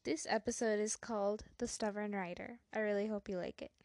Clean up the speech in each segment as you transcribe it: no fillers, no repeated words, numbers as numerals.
This episode is called The Stubborn Writer. I really hope you like it.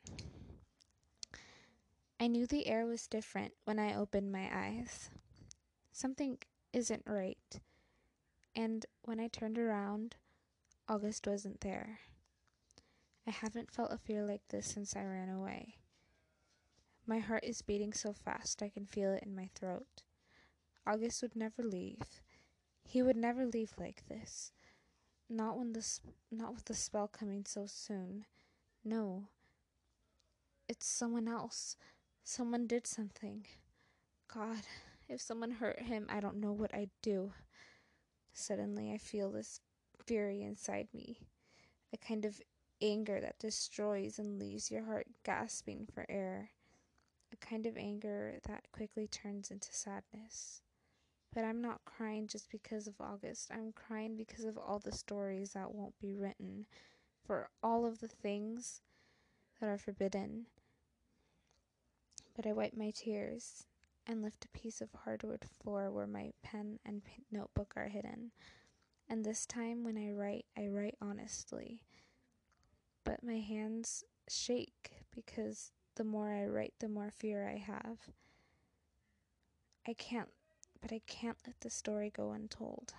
I knew the air was different when I opened my eyes. Something isn't right. And when I turned around, August wasn't there. I haven't felt a fear like this since I ran away. My heart is beating so fast I can feel it in my throat. August would never leave. He would never leave like this. Not with the spell coming so soon. No. It's someone else. Someone did something. God, if someone hurt him, I don't know what I'd do. Suddenly, I feel this fury inside me. A kind of anger that destroys and leaves your heart gasping for air. A kind of anger that quickly turns into sadness. But I'm not crying just because of August. I'm crying because of all the stories that won't be written, for all of the things that are forbidden. But I wipe my tears and lift a piece of hardwood floor where my pen and notebook are hidden. And this time when I write honestly. But my hands shake because the more I write, the more fear I have. I can't let the story go untold.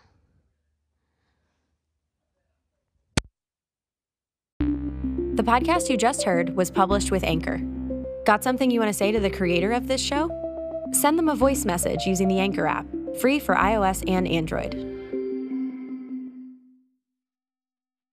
The podcast you just heard was published with Anchor. Got something you want to say to the creator of this show? Send them a voice message using the Anchor app, free for iOS and Android.